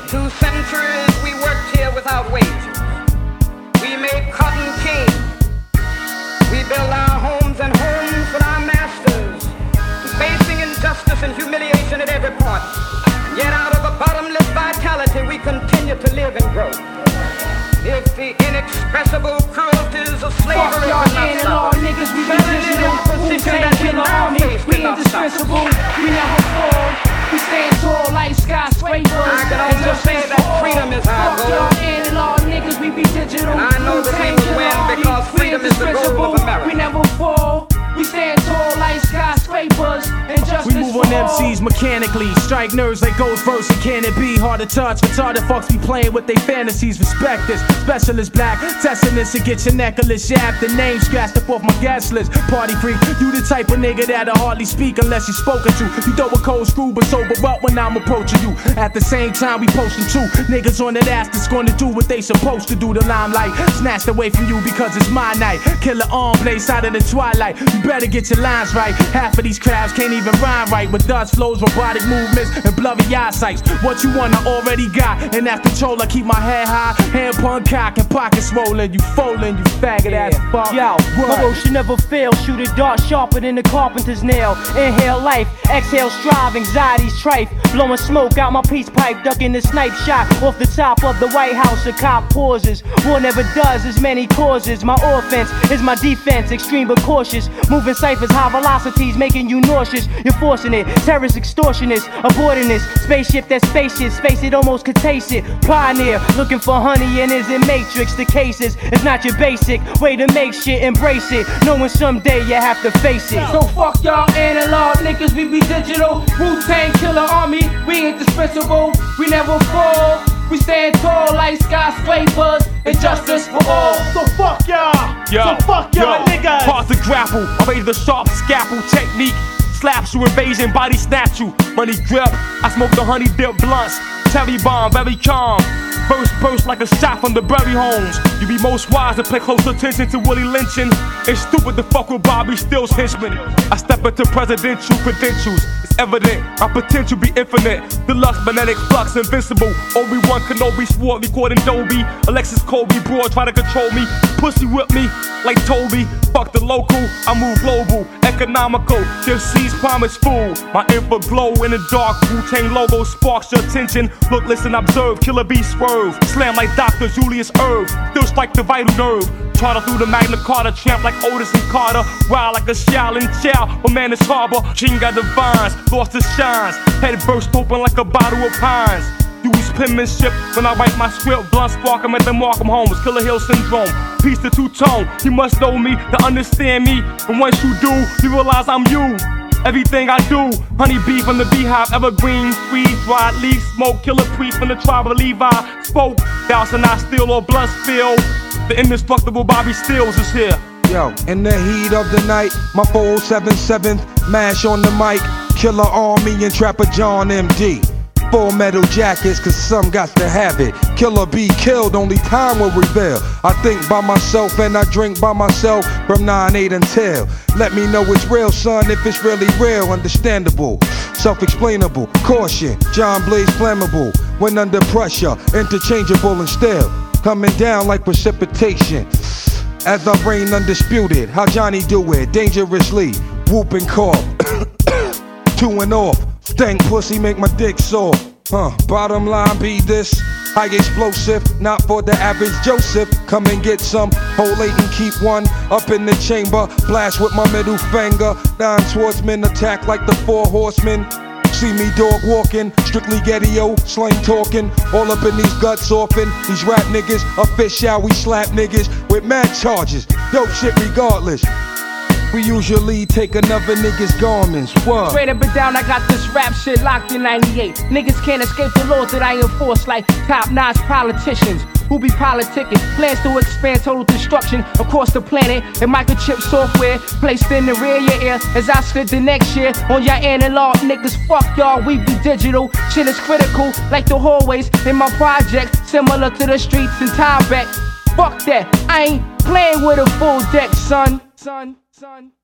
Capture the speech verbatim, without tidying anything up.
Two centuries we worked here without wages. We made cotton king. We built our homes and homes for our masters, facing injustice and humiliation at every point. Yet out of a bottomless vitality we continue to live and grow. If the inexpressible cruelties of slavery y'all in and all niggas, we digital. Wu-Tang Killer Army, we indispensable. We never fall. We stand tall like skyscrapers. I can only say that freedom is our Fuck goal. y'all in and all niggas, we be digital. And I know that we will win because freedom is the goal of America. We never fall. We stand tall like skyscrapers. And justice we move on M Cs mechanically, strike nerves like Ghost verse and Can It Be? Hard to touch, retarded fucks be playing with their fantasies. Respect this, specialist black, testing this to get your necklace yapped. The name scratched up off my guest list. Party freak, you the type of nigga that'll hardly speak unless you're spoken to. You throw a cold screw but sober up when I'm approaching you. At the same time we posting two niggas on that ass that's gonna do what they supposed to do. The limelight snatched away from you because it's my night. Killer arm blaze out of the twilight. You better get your lines right. Half of these crabs can't even rhyme right. With dust flows, robotic movements, and blurry eyesights. What you want I already got. In that control I keep my head high, hand pun cock and pockets swollen. You folding, you faggot ass fuck. Yo, my road should never fail. Shoot it dart sharper than the carpenter's nail. Inhale life, exhale strive, anxiety's trife. Blowing smoke out my peace pipe, ducking the snipe shot off the top of the White House. A cop pauses. War never does as many causes. My offense is my defense, extreme but cautious. Moving ciphers, high velocities, making you nauseous. You're forcing it, terrorist extortionists, aborting this spaceship that's spacious. Face it, almost could taste it. Pioneer, looking for honey and is in Matrix. The cases, it's not your basic way to make shit, embrace it. Knowing someday you have to face it. So fuck y'all analog niggas, we be digital. Wu-Tang Killer Army, we indispensable. We never fall. We stand tall like skyscrapers. And justice for all. So fuck y'all. Yo, so fuck y'all yo, niggas. Hard to grapple. I raise the sharp scalpel technique. Slaps you, invasion, body snatch you. Money grip. I smoke the honey dip blunts. Terry bomb, very calm. Burst, burst like a shot from the Berry Homes. You be most wise to pay close attention to Willie lynching. It's stupid to fuck with Bobby Steele's henchmen. I step into presidential credentials. It's evident my potential be infinite. Deluxe, magnetic flux, invincible. Obi-Wan Kenobi swore, recording Dolby. Alexis Colby, broad, try to control me. Pussy whip me like Toby. Fuck the local, I move global. Economical, give C's promise fool. My info glow in the dark. Wu-Tang logo sparks your attention. Look, listen, observe. Killer B swerve. Slam like Doctor Julius Erb. Still strike the vital nerve. Charter through the Magna Carta. Champ like Otis and Carter. Wild like a Shaolin Chow. Or man is harbor. King got the vines. Lost his shines. Head burst open like a bottle of Pines. Use penmanship when I write my script. Blunt spark, I'm at the Markham Holmes. Killer Hill syndrome. Piece to two-tone. You must know me to understand me. And once you do, you realize I'm you. Everything I do, honey bee from the beehive, evergreen, freeze, dried leaf, smoke, killer priest from the tribe of Levi. Spoke, thou shalt not steal or blood spill. The indestructible Bobby Steels is here. Yo, in the heat of the night, my four oh seven seventh mash on the mic. Killer Army and Trapper John M D. Full metal jackets, cause some got to have it. Killer be killed, only time will reveal. I think by myself and I drink by myself from nine eight until. Let me know it's real, son, if it's really real. Understandable, self-explainable. Caution, John Blaze flammable. When under pressure, interchangeable and still. Coming down like precipitation. As I reign undisputed, how Johnny do it? Dangerously, whoop and cough. Two and off. Stank pussy make my dick sore. Huh, bottom line be this. High explosive, not for the average Joseph. Come and get some, hold eight and keep one up in the chamber. Blast with my middle finger. Nine swordsmen attack like the four horsemen. See me dog walking, strictly Getty-O, slang talking. All up in these guts offing. These rap niggas, a fish out, we slap niggas with mad charges. Dope shit regardless. We usually take another nigga's garments. What? Straight up and down, I got this rap shit locked in ninety-eight. Niggas can't escape the laws that I enforce like top-notch politicians who be politicking. Plans to expand total destruction across the planet. And microchip software placed in the rear of your ear as I slid the next year on y'all analog niggas. Fuck y'all, we be digital. Shit is critical like the hallways in my project, similar to the streets in Tyvek. Fuck that, I ain't playing with a full deck, son. Son. Son.